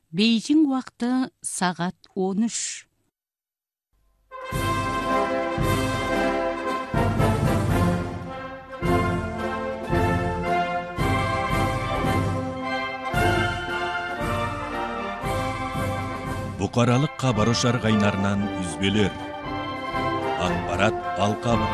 Бейжің уақыты сағат 13. Бұқаралық хабар ошар кайнарынан үзбелер. Ақпарат алқабы.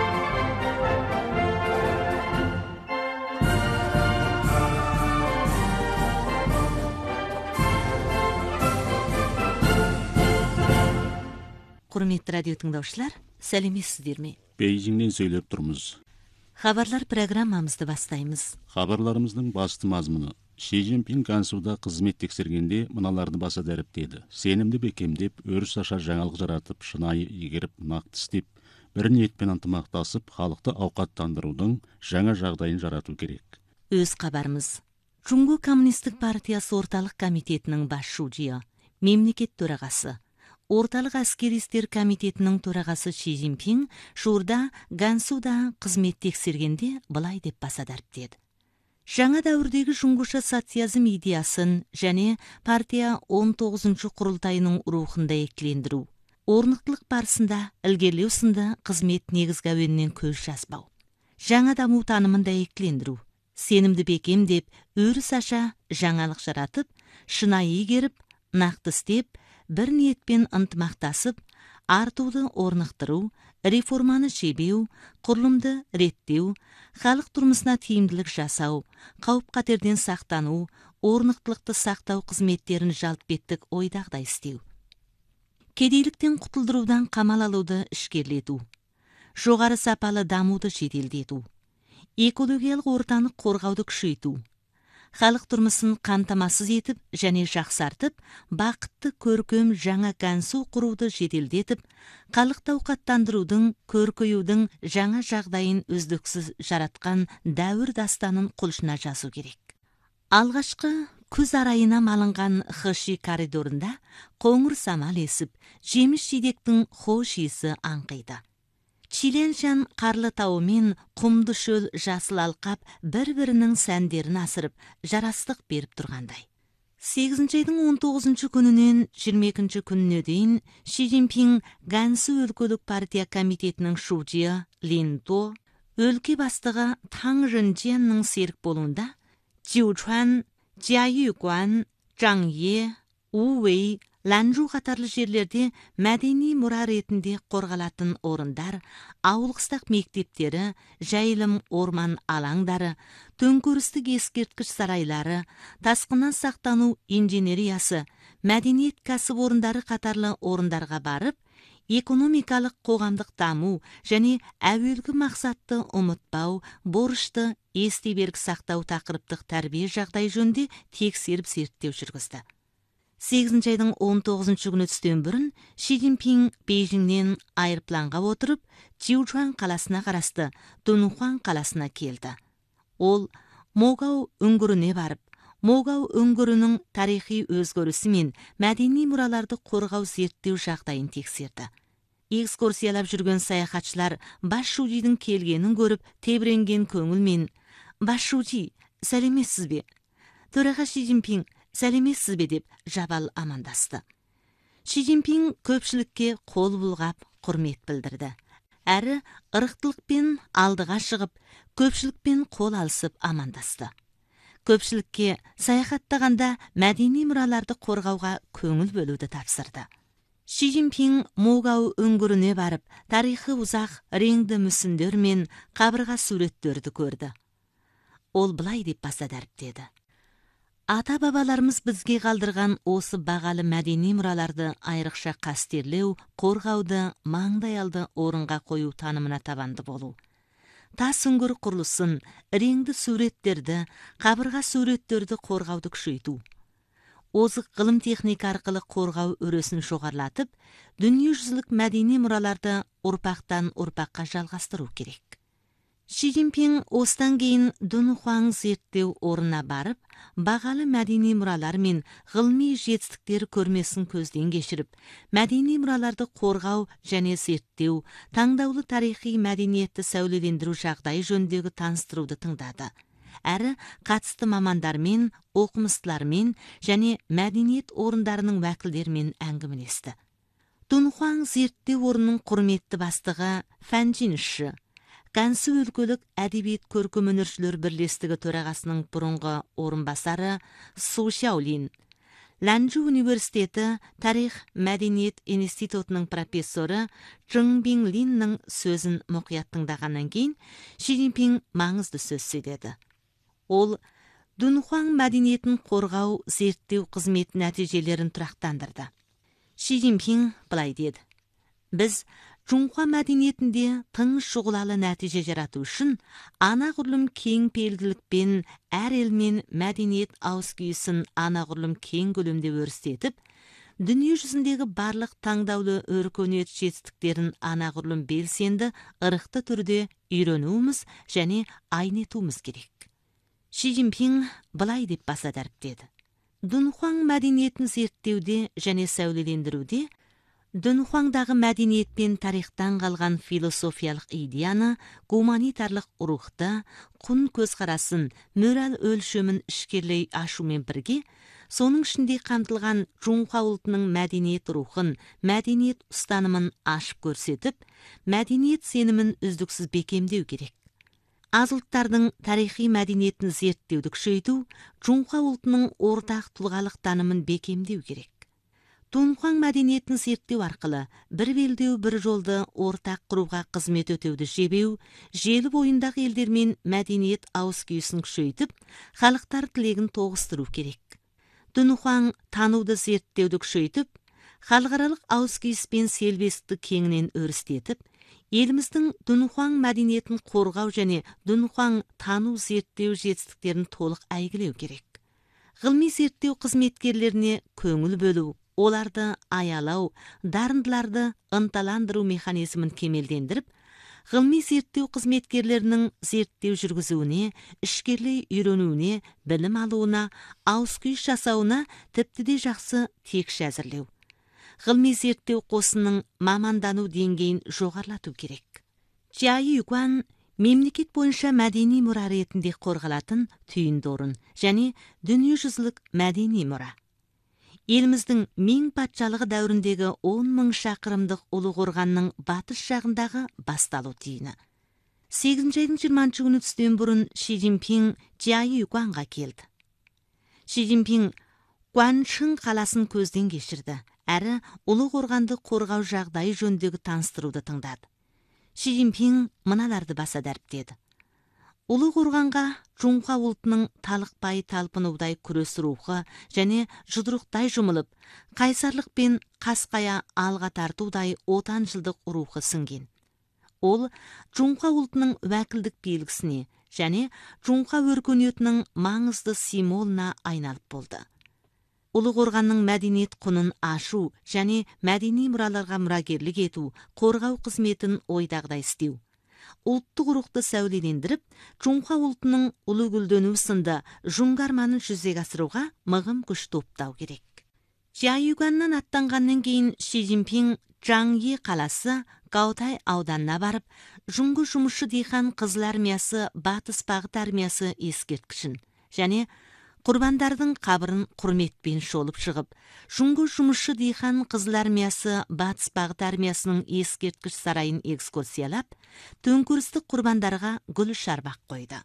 Құрметті радио тыңдаушылар, сәлеметсіздер ме? Бейжіңнен сөйлеп тұрмыз. Хабарлар программамызды бастаймыз. Хабарларымыздың басты мазмұны: Ши Цзиньпин Гансуда қызмет тексергенде мыналарды баса дәріптеді. Сенімді бекемдеп, өріс аша жаңалық жаратып, шынайы игеріп, нақты істеп, бір ниетпен ынтымақтасып, халықты ауқаттандырудың жаңа жағдайын жарату керек. Өз хабарымыз. Чуңгу Коммунистік партиясы орталық комитетінің бас шужиы, мемлекет төрағасы, орталық әскери істер комитетінің төрағасы Ши Цзиньпин жуырда Гансуда қызмет тексергенде былай деп баса дәріптеді. Жаңа дәуірдегі жұңғыша социализм идеясын және партия 19-ші құрылтайының рухын дәйектілендіру, орнықтылық барысында ілгерілеу сынды қызмет негізгі әуенінен көз жазбау, жаңа даму танымын дәйектілендіру, сенімді бекемдеп, өріс аша жаңалық жаратып, шынайы игеріп, нақты істеп, бір ниетпен ынтымақтасып, артуды орнықтыру, реформаны шебеу, құрылымды реттеу, халық тұрмысына тиімділік жасау, қауіп-қатерден сақтану, орнықтылықты сақтау қызметтерін жалпеттік ойдағдай істеу. Кедейліктен құтылдырудан қамал алуды ішкерлету, жоғары сапалы дамуды жеделдету, экологиялық ортаны қорғауды күшейту, халық тұрмысын қамтамасыз етіп және жақсартып, бақытты көркем жаңа Гансу құруды жеделдетіп, халықты ауқаттандырудың, көркеюдің жаңа жағдайын үздіксіз жаратқан дәуір дастанын құлшына жазу керек. Алғашқы күз арайына малынған Хыши коридорында қоңыр самал есіп, жеміс жидектің хош иісі аңқиды. Чиленшан қарлы тауы мен құмды шөл жасыл алқап бір-бірінің сәндерін асырып, жарастық беріп тұрғандай. 8 айдың 19 күнінен 22 күніне дейін Ши Цзиньпин Гансу өлкөлік партия комитетінің шужиы Лин До, өлке бастығы Таң Жэнчжэннің серік болуында Jiuchuan, Jiayuguan, Zhangye, Уwei, Ланжу қатарлы жерлерде мәдени мұра ретінде қорғалатын орындар, ауылқыстақ мектептері, жайылым орман алаңдары, төңкерістік ескерткіш сарайлары, тасқыннан сақтану инженериясы, мәдениет кәсіпорындары қатарлы орындарға барып, экономикалық қоғамдық даму және әуелгі мақсатты ұмытпау, борышты есте берік сақтау тақырыптық тәрбие жағдай жөнінде тексеріп зерттеу жүргізді. 8 айдың 19 күні түстен бұрын Ши Цзиньпин Бейжіңнен айырпланға отырып, Jiuchuan қаласына қарасты Дунхуан қаласына келді. Ол Могау үңгіріне барып, Могау үңгірінің тарихи өзгерісі мен мәдени мұраларды қорғау зерттеу жағдайын тексерді. Экскурсиялап жүрген саяхатшылар бас шужидің келгенін көріп, тебіренген көңілмен: "Бас шужи, сәлеметсіз бе? Төраға Ши Цзиньпин, сәлеметсіз бе?" деп жабал амандасты. Ши Цзиньпин көпшілікке қол бұлғап құрмет білдірді. Әрі ырықтылықпен алдыға шығып, көпшілікпен қол алысып амандасты. Көпшілікке саяхаттағанда мәдени мұраларды қорғауға көңіл бөлуді тапсырды. Ши Цзиньпин Могау үңгіріне барып, тарихы ұзақ реңді мүсіндер мен қабырға суреттерді көрді. Ол былай деп баса дәріптеді: "Ата-бабаларымыз бізге қалдырған осы бағалы мәдени мұраларды айрықша қастерлеу, қорғауды, маңдайалды орынға қою танымына табанды болу. Тас үңгір құрылысын, реңді суреттерді, қабырға суреттерді қорғауды күшейту. Озық ғылым техника арқылы қорғау өресін жоғарлатып, дүниежүзілік мәдени мұраларды ұрпақтан ұрпаққа жалғастыру керек." Ши Цзиньпин осыдан кейін Дунхуан зерттеу орнына барып, бағалы мәдени мұралар мен ғылыми жетістіктер көрмесін көзден кешіріп, мәдени мұраларды қорғау және зерттеу, таңдаулы тарихи мәдениетті сәулелендіру жағдайы жөніндегі таныстыруды тыңдады. әрі қатысты мамандармен, оқымыстылармен және мәдениет орындарының уәкілдерімен әңгімелесті. Дунхуан зерттеу орнының құрметті бастығы Фан Джинші, Гансу өлкөлік әдебиет көркемөнершілер бірлестігі төрағасының бұрынғы орынбасары Су Шаолин, Ланчжу университеті тарих мәдениет институтының профессоры Чжың Бинлиннің сөзін мұқият тыңдағаннан кейін Ши Цзиньпин маңызды сөз сөйледі. Ол Дунхуан мәдениетін қорғау зерттеу қызметі нәтижелерін тұрақтандырды. Ши Цзиньпин былай деді: біз Жунхуа мәдениетінде тың шұғылалы нәтиже жарату үшін анағұрлым кең пейілділікпен әр елмен мәдениет ауызкүйісін анағұрлым кең көлемде өрістетіп, дүние жүзіндегі барлық таңдаулы өркениет жетістіктерін анағұрлым белсенді, ырықты түрде үйренуіміз және айнетуіміз керек. Ши Цзиньпин былай деп баса дәріптеді: Дунхуан мәдениетін зерттеуде және сәулелендіруде Дунхуандағы мәдениет пен тарихтан қалған философиялық идеяны, гуманитарлық рухты, құн көзқарасын, мораль өлшемін ішкерлей ашумен бірге, соның ішінде қамтылған Жунхуа ұлтының мәдениет рухын, мәдениет ұстанымын ашып көрсетіп, мәдениет сенімін үздіксіз бекемдеу керек. Аз ұлттардың тарихи мәдениетін зерттеуді күшейту, Жунхуа ұлтының ортақ тұлғалық танымын бекемдеу керек. Дунхуан мәдениетін зерттеу арқылы бір белдеу бір жолды ортақ құруға қызмет өтеуді жебеу, желі бойындағы елдермен мәдениет ауызкүйісін күшейтіп, халықтар тілегін тоғыстыру керек. Дунхуан тануды зерттеуді күшейтіп, халықаралық ауызкүйіс пен селбестікті кеңінен өрістетіп, еліміздің Дунхуан мәдениетін қорғау және Дунхуан тану зерттеу жетістіктерін толық әйгілеу керек. Ғылыми зерттеу қызметкерлеріне көңіл бөлу, оларды аялау, дарындыларды ынталандыру механизмін кемелдендіріп, ғылыми зерттеу қызметкерлерінің зерттеу жүргізуіне, ішкерлей үйренуіне, білім алуына, ауызкүйіс жасауына тіпті де жақсы текші әзірлеу. Ғылыми зерттеу қосының мамандану деңгейін жоғарлату керек. Жайы Югуан мемлекет бойынша мәдени мұра ретінде қорғалатын түйінді орын және дүниежүзілік мәдени мұра. Еліміздің Мин патшалығы дәуіріндегі 10 000 шақырымдық Ұлы Қорғанның батыс жағындағы басталу түйіні. 8 айдың 20 күні түстен бұрын Ши Цзиньпин Жайы Югуанға келді. Ши Цзиньпин Гуаншың қаласын көзден кешірді, әрі Ұлы Қорғанды қорғау жағдайы жөніндегі таныстыруды тыңдады. Ши Цзиньпин мыналарды баса дәріптеді: Ұлы Қорғанға Жунхуа ұлтының талықпай талпынудай күрес рухы және жұдырықтай жұмылып, қайсарлық пен қасқая алға тартудай отаншылдық рухы сіңген. Ол Жунхуа ұлтының уәкілдік белгісіне және Жунхуа өркениетінің маңызды символына айналып болды. Ұлы Қорғанның мәдениет құнын ашу және мәдени мұраларға мұрагерлік ету, қорғау қызметін ойдағыдай істеу, ұлттық рухты сәулелендіріп, Жунхуа ұлтының ұлы гүлдену сынды жұңғы арманын жүзеге асыруға мығым күш топтау керек. Жайы Югуаннан аттанғаннан кейін Ши Цзиньпин Чаңйи қаласы Гаутай ауданына барып, жұңғы жұмысшы диқан қызыл армиясы батыс бағыт армиясы ескерткішін және құрбандардың қабырын құрметпен шолып шығып, жұңғы жұмысшы диқан қызыл армиясы батыс бағыт армиясының ескерткіш сарайын экскурсиялап, төңкерістік құрбандарға гүл шарбақ қойды.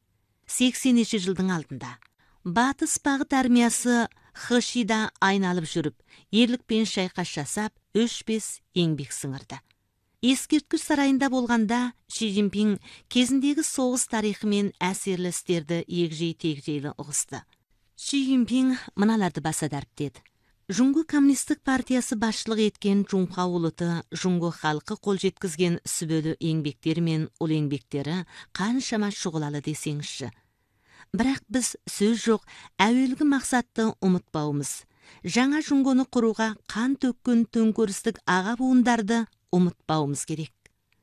80 жылдың алдында батыс бағыт армиясы Хышида айналып жүріп, ерлікпен шайқас жасап, 3-5 еңбек сіңірді. Ескерткіш сарайында болғанда Ши Цзиньпин кезіндегі соғыс тарихы мен әсерлі істерді егжей-тегжейлі ұғысты. Ши Цзиньпин мыналарды баса дәріптеді: Жұңғы коммунистік партиясы басшылық еткен Жунхуа ұлты, жұңғы халқы қол жеткізген сүбелі еңбектері мен ұл еңбектері қаншама шұғылалы десеңізші. Бірақ біз сөз жоқ әуелгі мақсатты ұмытпауымыз, жаңа жұңғыны құруға қан төккен төңкерістік аға буындарды ұмытпауымыз керек.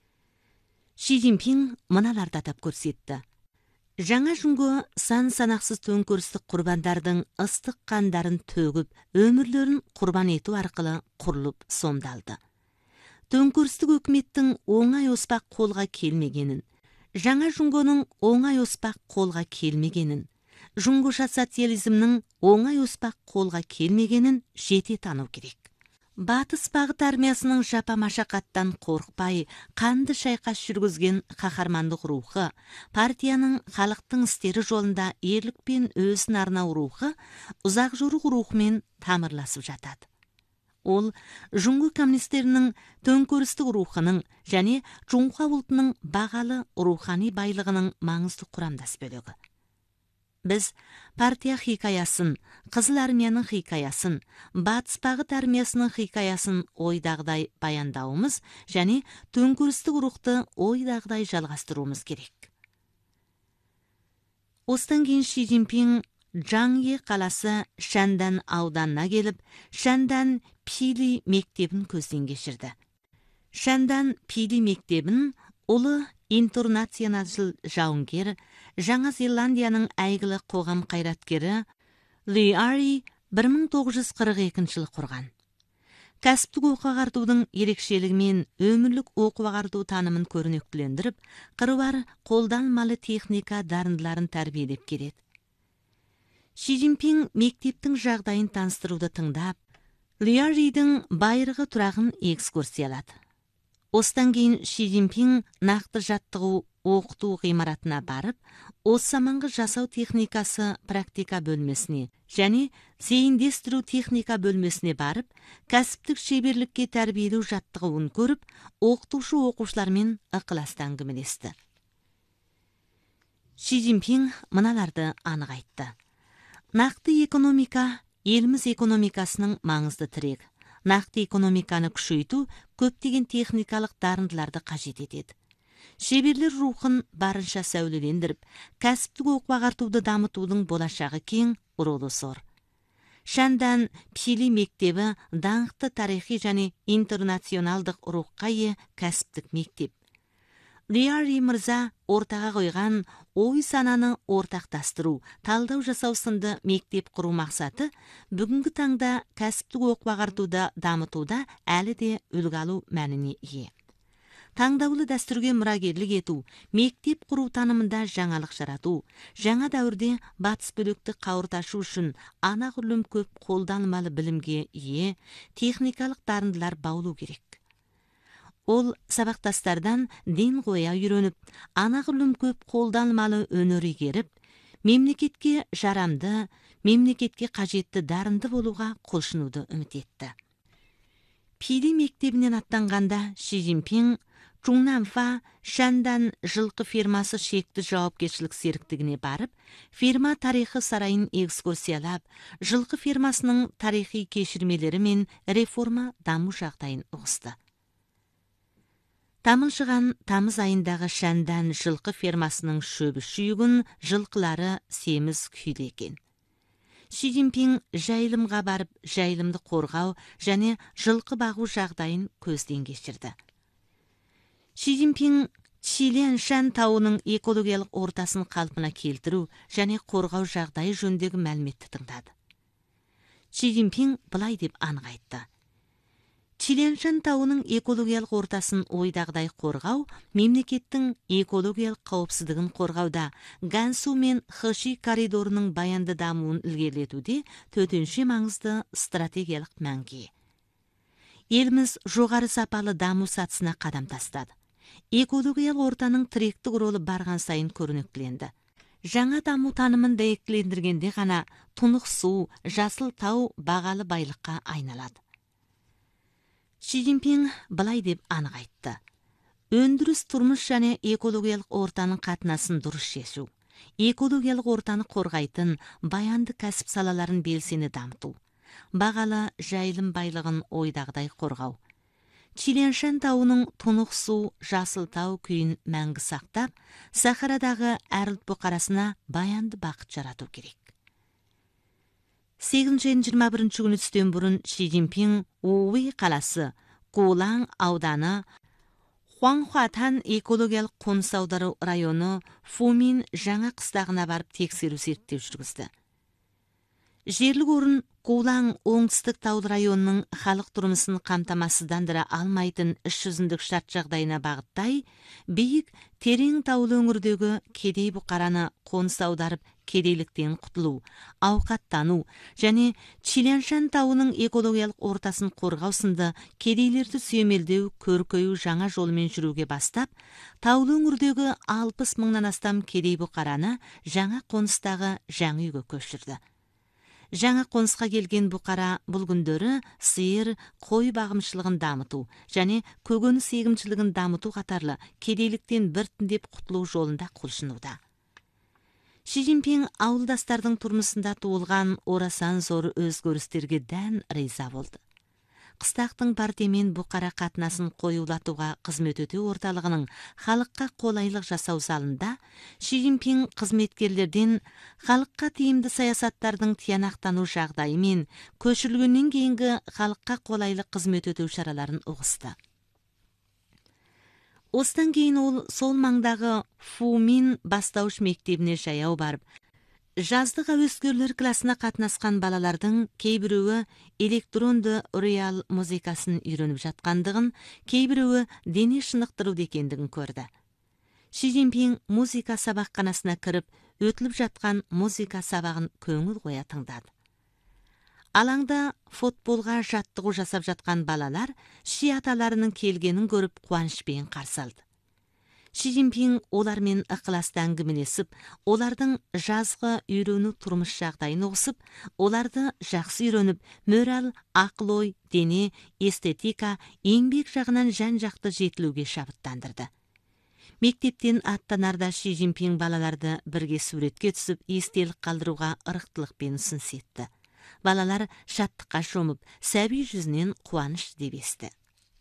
Ши Цзиньпин мыналарды атап көрсетті: жаңа жұңғы сан-санақсыз төңкерістік құрбандардың ыстық қандарын төгіп, өмірлерін құрбан ету арқылы құрылып сомдалды. Төңкерістік өкіметтің оңай оспақ қолға келмегенін, жаңа жұңгоның оңай оспақ қолға келмегенін, жұңгоша социализмнің оңай оспақ қолға келмегенін жете тану керек. Батыс бағыт армиясының жапа машақаттан қорықпай, қанды шайқас жүргізген қаһармандық рухы, партияның халықтың істері жолында ерлікпен өзін арнау рухы, ұзақ жорық рухымен тамырласып жатады. Ол жұңго коммунистерінің төңкерістік рухының және жұңға ұлтының бағалы рухани байлығының маңызды құрамдас бөлігі. Біз партия хикаясын, Қызыл армияның хикаясын, Батыс бағыт армиясының хикаясын ойдағыдай баяндауымыз және төңкерістік рухты ойдағыдай жалғастыруымыз керек. Осыдан кейін Ши Цзиньпин Жаңе қаласы Шандан ауданына келіп, Шандан Пили мектебін көзден кешірді. Шандан Пили мектебін ұлы интернационалшыл жауынгер, Жаңа Зеландияның әйгілі қоғам қайраткері Ли Ари 1942 жылы құрған. Кәсіптік оқу ағартудың ерекшелігімен өмірлік оқу ағарту танымын көрнектілендіріп, қыруар қолданбалы техника дарындыларын тәрбиелеп келеді. Ши Цзиньпин мектептің жағдайын таныстыруды тыңдап, Ли Аридің байырғы тұрағын экскурсиялады. Осыдан кейін Ши Цзиньпин нақты жаттығу оқыту ғимаратына барып, осы заманғы жасау техникасы практика бөлмесіне және зейіндестіру техника бөлмесіне барып, кәсіптік шеберлікке тәрбиелеу жаттығуын көріп, оқытушы оқушылармен ықыласты әңгімелесті. Ши Цзиньпин мыналарды анық айтты. Нақты экономика еліміз экономикасының маңызды тірегі. Нақты экономиканы күшейту көптеген техникалық дарындыларды қажет етеді. Шеберлер рухын барынша сәулелендіріп, кәсіптік оқу ағартуды дамытудың болашағы кең, ролы зор. Шандан Пили мектебі даңқты тарихи және интернационалдық рухқа ие кәсіптік мектеп. Ли Ари мырза ортаға қойған ой сананы ортақтастыру, талдау жасау сынды мектеп құру мақсаты бүгінгі таңда кәсіптік оқу ағартуда дамытуда әлі де үлгі алу мәніне ие. Таңдаулы дәстүрге мұрагерлік ету, мектеп құру танымында жаңалық жарату, жаңа дәуірде батыс бөлікті қауырташу үшін анағұрлым көп қолданылмалы білімге ие, техникалық дарындылар баулу керек. Ол сабақтастардан ден қоя үйреніп, анағұрлым көп қолданылмалы өнер игеріп, мемлекетке жарамды, мемлекетке қажетті дарынды болуға құлшынуды үміт етті. Пили мектебінен аттанғанда Ши Цзиньпин Чуңнанфа Шандан жылқы фирмасы шекті жауапкершілік серіктігіне барып, фирма тарихы сарайын экскурсиялап, жылқы фирмасының тарихи кешірмелері мен реформа даму жағдайын ұғысты. Тамылжыған тамыз айындағы Шандан жылқы фермасының шөбі шүйгін, жылқылары семіз күйді екен. Ши Цзиньпин жайылымға барып, жайылымды қорғау және жылқы бағу жағдайын көзден кешірді. Ши Цзиньпин Чилен Шан тауының экологиялық ортасын қалпына келтіру және қорғау жағдайы жөндегі мәліметті тыңдады. Ши Цзиньпин былай деп анық айтты. Чиленшан тауының экологиялық ортасын ойдағыдай қорғау, мемлекеттің экологиялық қауіпсіздігін қорғауда, Гансу мен Хэши коридорының баянды дамуын ілгерілетуде төтенше маңызды стратегиялық мәнге. Еліміз жоғары сапалы даму сатысына қадам тастады. Экологиялық ортаның тіректік ролы барған сайын көрнектіленді. Жаңа даму танымын дәйектілендіргенде ғана тұнық су, жасыл тау бағалы байлыққа айналады. Ши Цзиньпин былай деп анық айтты. Өндіріс тұрмыс және экологиялық ортаның қатынасын дұрыс шешу, экологиялық ортаны қорғайтын баянды кәсіп салаларын белсене дамыту, бағалы жайылым байлығын ойдағыдай қорғау, Чиленшан тауының тұнық су, жасыл тау күйін мәңгі сақтап, Сахарадағы әр ұлт бұқарасына баянды бақыт жарату керек. 8-21 күні түстен бұрын Ши Цзиньпин Уи қаласы, Гулаң ауданы, Хуанхуатан экологиялық қоныс аудару районы Фумин жаңа қыстағына барып тексеру зерттеу жүргізді. Жерлік орын Кулаң оңтүстік таулы районының халық тұрмысын қамтамасыздандыра алмайтын іс жүзіндік шарт жағдайына бағыттай, биік терең таулы өңірдегі кедей бұқараны қоныс аударып кедейліктен құтылу, ауқаттану және Чиляншан тауының экологиялық ортасын қорғау сынды кедейлерді сүйемелдеу, көркею жаңа жолмен жүруге бастап, таулы өңірдегі 60 мыңнан астам кедей бұқараны жаңа қоныстағы жаңа үйге көшірді. Жаңа қонысқа келген бұқара бұл күндері сиыр, қой бағымшылығын дамыту және көкөніс егіншілігін дамыту қатарлы кедейліктен біртіндеп құтылу жолында құлшынуда. Ши Цзиньпин ауылдастардың тұрмысында туылған орасан зор өзгерістерге дән риза болды. Қыстақтың партиямен бұқара қатынасын қоюлатуға қызмет өтеу орталығының халыққа қолайлық жасау залында Ши Цзиньпин қызметкерлерден халыққа тиімді саясаттардың тиянақтану жағдайы мен көшірілгеннен кейінгі халыққа қолайлы қызмет өтеу шараларын ұғысты. Осыдан кейін ол сол маңдағы Фумин бастауыш мектебіне жаяу барып, жаздық әуескерлер класына қатынасқан балалардың кейбіреуі электронды реал музыкасын үйреніп жатқандығын, кейбіреуі дене шынықтыруды екендігін көрді. Ши Цзиньпин музыка сабақханасына кіріп, өтіліп жатқан музыка сабағын көңіл қоя тыңдады. Алаңда футболға жаттығу жасап жатқан балалар Ши аталарының келгенін көріп қуанышпен қарсы алды. Ши Цзиньпин олармен ықыласты әңгімелесіп, олардың жазғы үйрену тұрмыс жағдайын ұғысып, оларды жақсы үйреніп, мораль, ақыл-ой, дене, эстетика, еңбек жағынан жан-жақты жетілуге шабыттандырды. Мектептен аттанарда Ши Цзиньпин балаларды бірге суретке түсіп, естелік қалдыруға ырықтылықпен ұсыныс етті. Балалар шаттыққа шомып, сәби жүзінен қуаныш деп есті.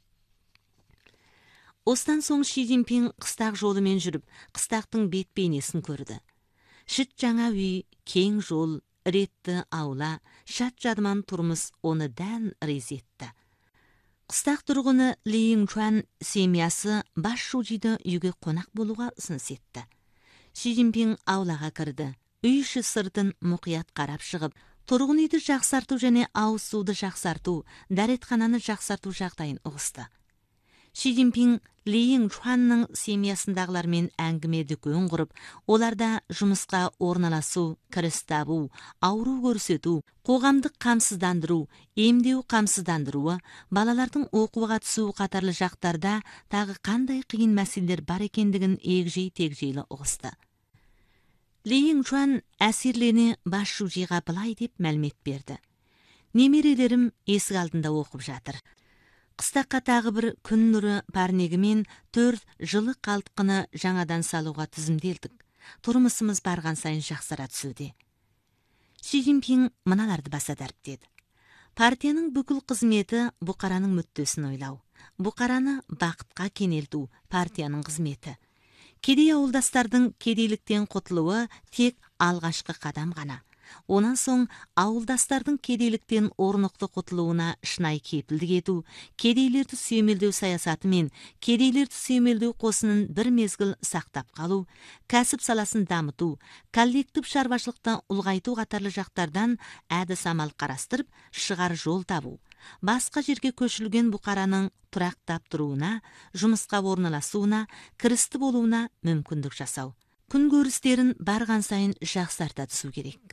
Осыдан соң Ши Цзиньпин қыстақ жолымен жүріп, қыстақтың бет бейнесін көрді. Шыт жаңа үй, кең жол, ретті аула, шат жадыман тұрмыс оны дән рез етті. Қыстақ тұрғыны Ли Юнчуан семьясы Бас Шужиді үйге қонақ болуға ұсыныс етті. Ши Цзиньпин аулаға кірді. Үй іші сыртын мұқият қарап шығып, тұрғын үйді жақсарту және ауыз суды жақсарту, дәретхананы жақсарту жағдайын ұғысты. Ши Цзиньпин Ли Юнчуанның семьясындағылармен әңгіме дүкен құрып, оларда жұмысқа орналасу, кіріс табу, ауру көрсету, қоғамдық қамсыздандыру, емдеу қамсыздандыруы, балалардың оқуға түсу қатарлы жақтарда тағы қандай қиын мәселелер бар екендігін егжей-тегжейлі ұғысты. Ли Юнчуан әсерлене Бас Шужиға былай деп мәлімет берді. Немерелерім есік алдында оқып жатыр. Қыстаққа тағы бір күн нұры парнегімен 4 жылы қалтқыны жаңадан салуға тізімделдік. Тұрмысымыз барған сайын жақсара түсуде. Ши Цзиньпин мыналарды баса дәріптеді. Партияның бүкіл қызметі бұқараның мүддесін ойлау. Бұқараны бақытқа кенелту партияның қызметі. Кедей ауылдастардың кедейліктен құтылуы тек алғашқы қадам ғана. Онан соң ауылдастардың кедейліктен орнықты құтылуына шынайы кепілдік ету, кедейлерді сүйемелдеу саясаты мен кедейлерді сүйемелдеу қосынын бір мезгіл сақтап қалу, кәсіп саласын дамыту, коллектив шаруашылықты ұлғайту қатарлы жақтардан әдіс амал қарастырып, шығар жол табу. Басқа жерге көшілген бұқараның тұрақтап тұруына, жұмысқа орналасуына, кірісті болуына мүмкіндік жасау. Күн көрістерін барған сайын жақсарта түсу керек.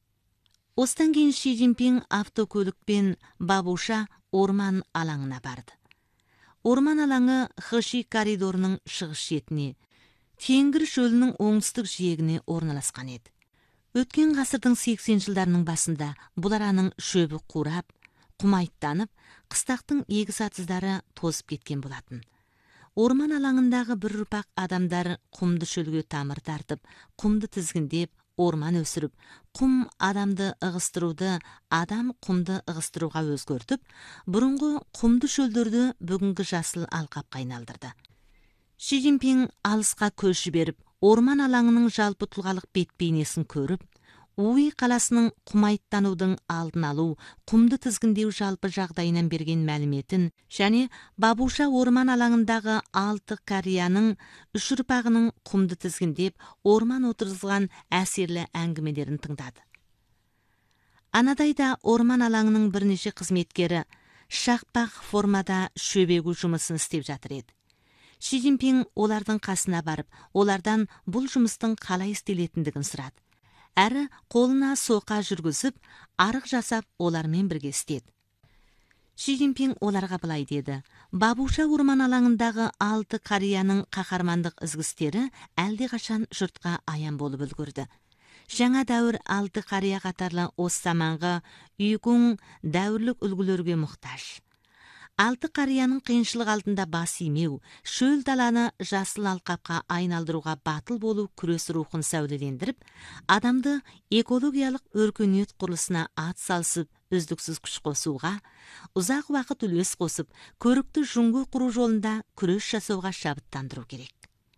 Осыдан кейін Ши Цзиньпин автокөлікпен Бабуша орман алаңына барды. Орман алаңы Хэши коридорының шығыс шетіне, Теңгір шөлінің оңтүстік жиегіне орналасқан еді. Өткен ғасырдың 80 жылдарының басында бұл араның шөбі қурап, құмайттанып, қыстақтың егіс атыздары тозып кеткен болатын. Орман алаңындағы бір ұрпақ адамдар құмды шөлге тамыр тартып, құмды тізгіндеп, орман өсіріп, құм адамды ығыстыруды, адам құмды ығыстыруға өзгертіп, бұрынғы құмды шөлдерді бүгінгі жасыл алқапқа айналдырды. Ши Цзиньпин алысқа көз жіберіп, орман алаңының жалпы тұлғалық бет бейнесін көріп, Уи қаласының құмайттанудың алдын алу, құмды тізгіндеу жалпы жағдайынан берген мәліметін және Бабуша орман алаңындағы 6 қарияның 3 ұрпағының құмды тізгіндеп, орман отырғызған әсерлі әңгімелерін тыңдады. Анадайда орман алаңының бірнеше қызметкері шақпақ формада шөбегу жұмысын істеп жатыр еді. Ши Цзиньпин олардың қасына барып, олардан бұл жұмыстың қалай істелетіндігін сұрады. Әрі қолына соқа жүргізіп, арық жасап олармен бірге істеді. Ши Цзиньпин оларға былай деді: Бабуша орман алаңындағы 6 қарияның қаһармандық ізгістері әлдеқашан жұртқа аян болып үлгірді. Жаңа дәуір 6 қария қатарлы осы заманғы үйкүң дәуірлік үлгілерге мұқтаж. 6 қарияның қиыншылық алдында бас имеу, шөл даланы жасыл алқапқа айналдыруға батыл болу күрес рухын сәулелендіріп, адамды экологиялық өркениет құрылысына ат салысып, үздіксіз күш қосуға, ұзақ уақыт үлес қосып, көрікті жүңгі құру жолында күрес жасауға шабыттандыру керек.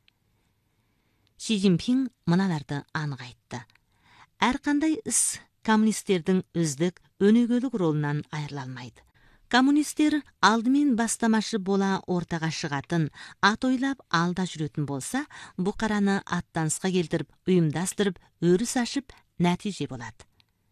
Ши Цзиньпин мыналарды анық айтты: әрқандай іс коммунистердің үздік өнегелік ролынан айырыла алмайды. Коммунистер алдымен бастамашы бола ортаға шығатын, ат ойлап алда жүретін болса, бұқараны аттанысқа келтіріп, ұйымдастырып, өріс ашып, нәтиже болады.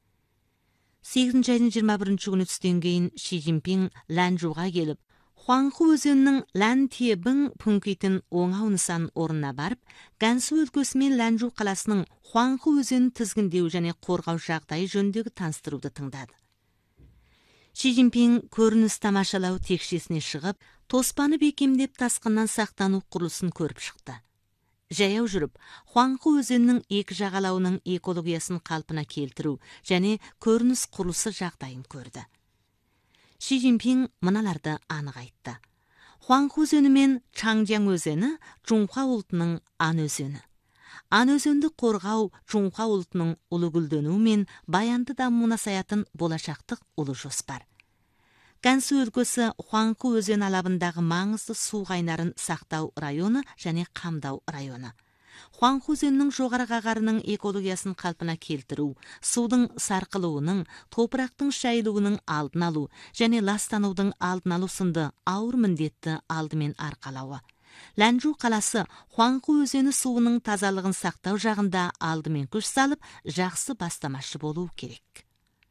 8 айдың 21 күні түстен кейін Ши Цзиньпин Ланчжуға келіп, Хуанху өзенінің Лантьебің пүңкейтін оңау нысан орнына барып, Гансу өлкесі мен Ланчжу қаласының Хуанху өзенін тізгіндеу және қорғау жағдайы жөніндегі таныстыруды тыңдады. Ши Цзиньпин көрініс тамашалау текшесіне шығып, тоспаны бекемдеп тасқыннан сақтану құрылысын көріп шықты. Жаяу жүріп, Хуанху өзенінің екі жағалауының экологиясын қалпына келтіру және көрініс құрылысы жағдайын көрді. Ши Цзиньпин мыналарды анық айтты: Хуанху өзені мен Чаңжяң өзені Чунхуа ұлтының ан өзені. Ан өзенді қорғау Чунхуа ұлтының ұлы гүлдену мен баянды дамуына саятын болашақтық ұлы жоспар. Гансу өлкесі Хуанху өзен алабындағы маңызды су қайнарын сақтау районы және қамдау районы. Хуанху өзенінің жоғары қағарының экологиясын қалпына келтіру, судың сарқылуының, топырақтың шайылуының алдын алу және ластанудың алдын алу сынды ауыр міндетті алдымен арқалауы. Ланчжу қаласы Хуанху өзені суының тазалығын сақтау жағында алдымен күш салып, жақсы бастамашы болу керек.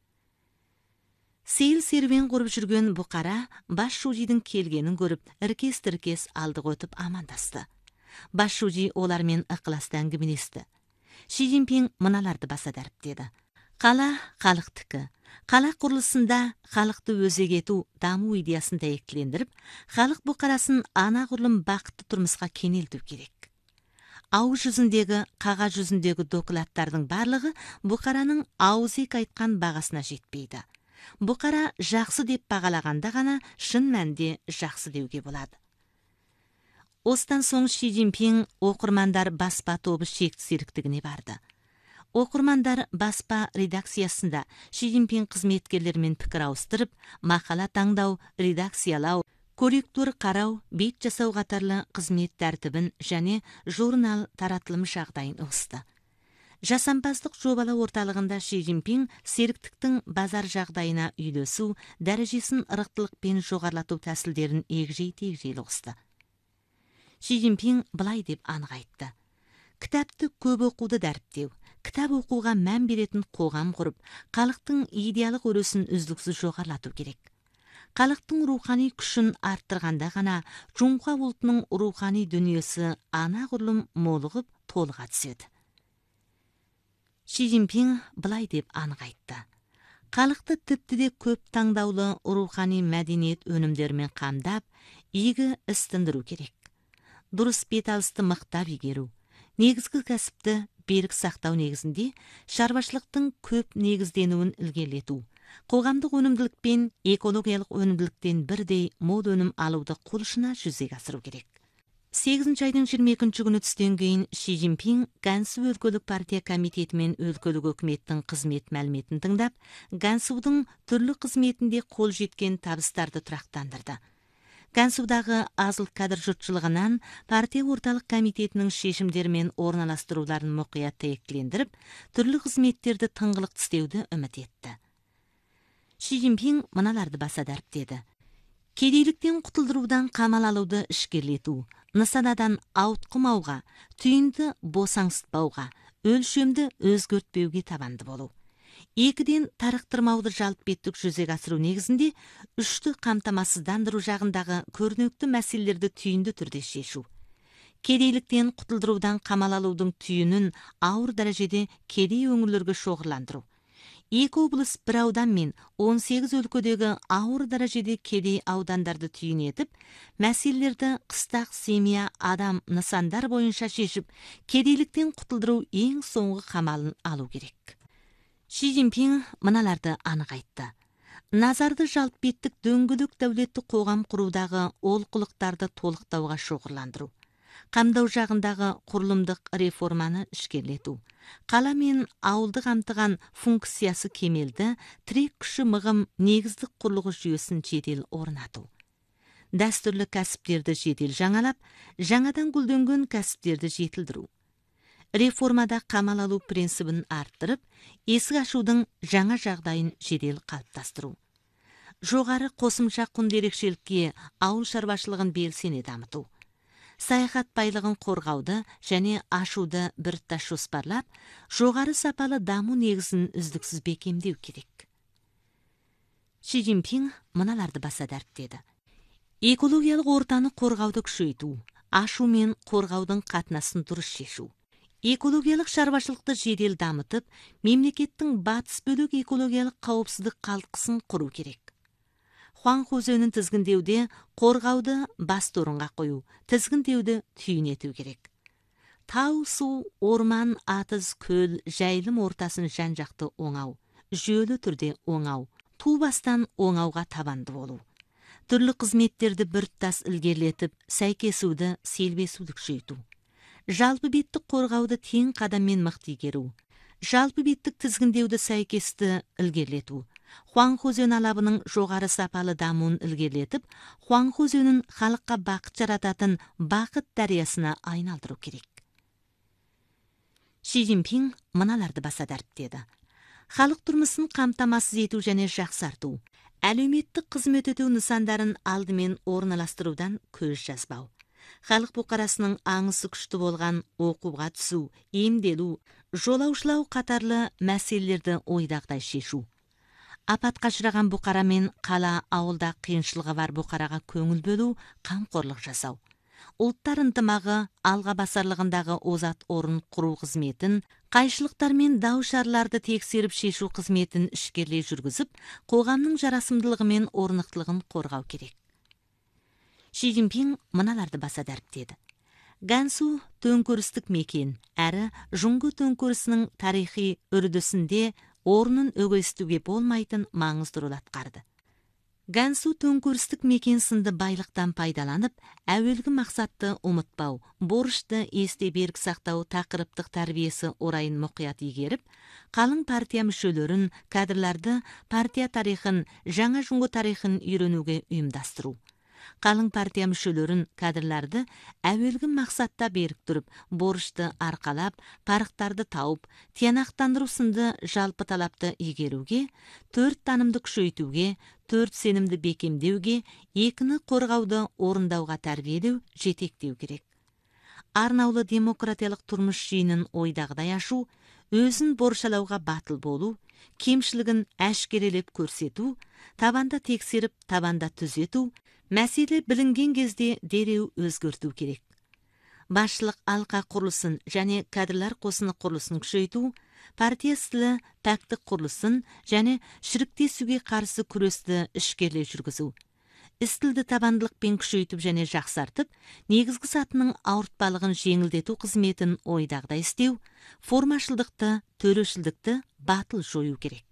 Сейіл серуен құрып жүрген бұқара Бас Шужидің келгенін көріп, іркес-тіркес алдық өтіп амандасты. Бас Шужи олармен ықыласты әңгімелесті. Ши Цзиньпин мыналарды баса дәріптеді: Қала халықтікі. Қала құрылысында халықты өзек ету, даму идеясын дәйектілендіріп, халық бұқарасын анағұрлым бақытты тұрмысқа кенелту керек. Ауыз жүзіндегі, қағаз жүзіндегі докладтардың барлығы бұқараның ауызек айтқан бағасына жетпейді. Бұқара жақсы деп бағалағанда ғана шын мәнде жақсы деуге болады. Осыдан соң Ши Цзиньпин оқырмандар баспа тобы шекті серіктігіне барды. Оқырмандар баспа редакциясында Ши Цзиньпин қызметкерлермен пікір ауыстырып, мақала таңдау, редакциялау, корректур қарау, бет жасау қатарлы қызмет тәртібін және журнал таратылым жағдайын ұсынды. Жасампаздық жобалау орталығында Ши Цзиньпин серіктіктің базар жағдайына үйлесу, дәрежесін ырықтылықпен жоғарлату тәсілдерін егжей-тегжейлі ұсынды. Ши Цзиньпин былай деп анық айтты: кітапты көп оқуды дәріптеу, кітап оқуға мән беретін қоғам құрып, халықтың идеялық өресін үздіксіз жоғарлату керек. Халықтың рухани күшін арттырғанда ғана Чунхуа ұлтының рухани дүниесі анағұрлым молығып толыға түседі. Ши Цзиньпин былай деп анық айтты: халықты тіпті де көп таңдаулы рухани мәдениет өнімдерімен қамдап, игі іс тындыру керек. Дұрыс беталысты мықтап игеру, негізгі кәсіпті берік сақтау негізінде шаруашылықтың көп негізденуін ілгерілету, қоғамдық өнімділік пен экологиялық өнімділіктен бірдей мол өнім алуды қолышына жүзеге асыру керек. 8 айдың 22 күні түстен кейін Ши Цзиньпин Гансу өлкөлік партия комитеті мен өлкөлік өкіметтің қызмет мәліметін тыңдап, Гансудың түрлі қызметінде қол жеткен табыстарды тұрақтандырды. Гансудағы азыл кадр жұртшылығынан партия орталық комитетінің шешімдерімен орналастыруларын мұқият тәйектілендіріп, түрлі қызметтерді тыңғылық тістеуді үміт етті. Ши Цзиньпин мыналарды баса дәріптеді: кедейліктен құтылдырудан қамал алуды ішкерлету, нысанадан ауытқымауға, түйінді босаңсытпауға, өлшемді өзгертпеуге табанды болу. Екіден, тарықтырмауды жалпы беттік жүзеге асыру негізінде үшті қамтамасыздандыру жағындағы көрнекті мәселелерді түйінді түрде шешу. Кедейліктен құтылдырудан қамал алудың түйінін ауыр дәрежеде кедей өңірлерге шоғырландыру. Екі облыс бір аудан мен 18 өлкөдегі ауыр дәрежеде кедей аудандарды түйін етіп, мәселелерді қыстақ семья адам нысандар бойынша шешіп, кедейліктен құтылдыру ең соңғы қамалын алу керек. Ши Цзиньпин мыналарды анық айтты. Назарды жалпы беттік дөңгелек дәулетті қоғам құрудағы олқылықтарды толықтауға шоғырландыру. Қамдау жағындағы құрылымдық реформаны ішкерлету. Қала мен ауылды қамтыған функциясы кемелді, тірек күші мығым негіздік құрылғы жүйесін жедел орнату. Дәстүрлі кәсіптерді жедел жаңалап, жаңадан гүлденген кәсіптерді жетілдіру. Реформада қамал алу принцибін арттырып, есік ашудың жаңа жағдайын жедел қалыптастыру. Жоғары қосымша құнды ерекшелікке ауыл шаруашылығын белсене дамыту. Саяхат байлығын қорғауды және ашуды біртұтас жоспарлап, жоғары сапалы даму негізін үздіксіз бекемдеу керек. Ши Цзиньпин мыналарды баса дәріптеді. Экологиялық ортаны қорғауды күшейту, ашу мен қорғаудың қатынасын дұрыс шешу. Экологиялық шаруашылықты жедел дамытып, мемлекеттің батыс бөлік экологиялық қауіпсіздік қалқысын құру керек. Хуанхэ өзенін тізгіндеуде қорғауды басты орынға қою, тізгіндеуді түйін ету керек. Тау, су, орман, атыз, көл, жайылым ортасын жан-жақты оңау, жүйелі түрде оңау, ту бастан оңауға табанды болу. Түрлі қызметтерді біртұтас ілгерілетіп, сәйкесуді, селбесуді күшейту. Жалпы беттік қорғауды тең қадаммен мықты игеру. Жалпы беттік тізгіндеуді сәйкесті ілгерілету. Хуанхэ өзені алабының жоғары сапалы дамуын ілгерілетіп, Хуанхэ өзенін халыққа бақыт жарататын бақыт дариясына айналдыру керек. Ши Цзиньпин мыналарды баса дәріптеді. Халық тұрмысын қамтамасыз ету және жақсарту, әлеуметтік қызмет өтеу нысандарын алдымен орналастырудан көз жазбау. Халық бұқарасының аңысы күшті болған оқуға түсу, емделу, жолаушылау қатарлы мәселелерді ойдағдай шешу. Апатқа ұшыраған бұқара мен қала ауылда қиыншылығы бар бұқараға көңіл бөлу, қамқорлық жасау. Ұлттар ынтымағы алға басарлығындағы озат орын құру қызметін, қайшылықтар мен дау-шарларды тексеріп шешу қызметін ішкерлей жүргізіп, қоғамның жарасымдылығы мен орнықтылығын қорғау керек. Ши Цзиньпин мыналарды баса дәріптеді. Гансу төңкерістік мекен, әрі Жұңғы төңкерісінің тарихи үрдісінде орнын өгестуге болмайтын маңызды рөл атқарды. Гансу төңкерістік мекен сынды байлықтан пайдаланып, әуелгі мақсатты ұмытпау, борышты есте берік сақтау тақырыптық тәрбиесі орайын мұқият игеріп, қалың партия мүшелерін, кадрларды партия тарихын, жаңа Жұңғы тарихын үйренуге ұйымдастыру. Қалың партия мүшелерін, кадрларды әуелгі мақсатта беріктіріп, борышты арқалап, парықтарды тауып, тиянақтандыру сынды жалпы талапты игеруге, 4 танымды күшейтуге, 4 сенімді бекемдеуге, 2-ні қорғауды орындауға тәрбиелеу, жетектеу керек. Арнаулы демократиялық тұрмыс жиынын ойдағыдай ашу, өзін боршалауға батыл болу, кемшілігін әшкерелеп көрсету, табанда тексеріп, табанда түзету, мәселе білінген кезде дереу өзгерту керек. Басшылық алқа құрылысын және кадрлар қосыны құрылысын күшейту, партия стілі пәктік құрылысын және шіріктесуге қарсы күресті ішкерлей жүргізу. Істілді табандылықпен күшейтіп және жақсартып, негізгі сатының ауыртпалығын жеңілдету қызметін ойдағыдай істеу, формашылдықты, төрешілдікті батыл жою керек.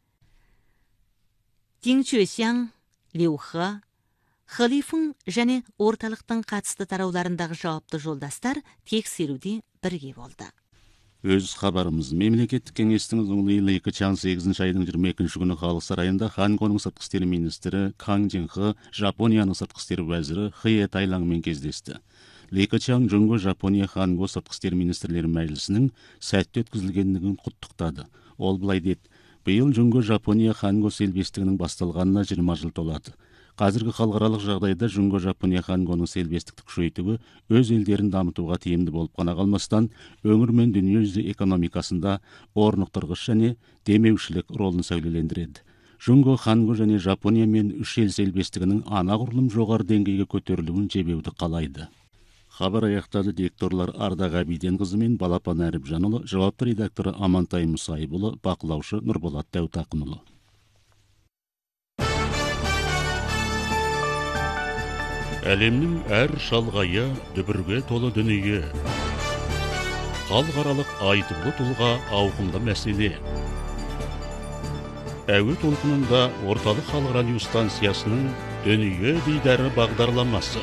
Дин Чуэсяң, Лю Хэ, Халифың және орталықтың қатысты тарауларындағы жауапты жолдастар тексеруде бірге болды. Өз хабарымыз, мемлекеттік кеңестің Лы Кычан 8 айдың 22 күні халық сарайында Хангоның сыртқы істер министрі Кang Jin-хэ, Жапонияның сыртқы істер уәзірі Хэ Тайлаңмен кездесті. Ли Кычан Жұңғы Жапония Ханго сыртқы істер министрлері мәжілісінің сәтті өткізілгендігін құттықтады. Ол былай деді: биыл Жұңғы Жапония Ханго селбестігінің басталғанына 20 жыл толады. Қазіргі халықаралық жағдайда Жунго Жапония хангоның селбестікті күшейтуі өз елдерін дамытуға тиімді болып қана қалмастан, өңір мен дүниежүзі экономикасында орнықтырғыш және демеушілік ролын сәулелендіреді. Жунго, ханго және Жапония мен үш ел селбестігінің анағұрлым жоғары деңгейге көтерілуін жебеуді қалайды. Хабар аяқтады. Дикторлар Ардақ Абиденқызы мен Балапан Әріпжанұлы, жауапты редакторы Амантай Мұсайыпұлы, бақылаушы Нұрболат Дәутақынұлы. Әлемнің әр шалғайы дүбірге толы дүние. Халықаралық айтулы тұлға ауқымды мәселе. Әуе толқынында орталық халық радио станциясының дүние дидары бағдарламасы.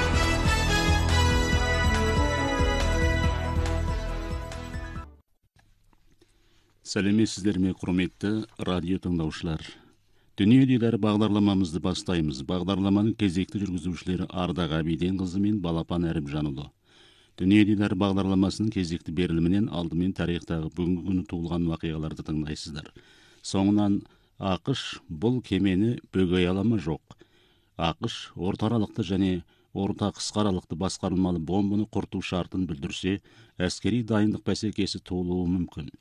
Сәлеметсіздер ме, құрметті радио тыңдаушылар. Дүние дидары бағдарламамызды бастаймыз. Бағдарламаның кезекті жүргізушілері Ардақ Абиденқызы мен Балапан Әріпжанұлы. Дүние дидары бағдарламасының кезекті берілімінен алдымен тарихтағы бүгінгі күні туылған вақиғаларды тыңдайсыздар. Соңынан ақш бұл кемені бөгей ала ма жоқ. ақш орта аралықты және орта қысқа аралықты басқарылмалы бомбаны құрту шартын білдірсе, әскери дайындық бәсекесі туылуы мүмкін.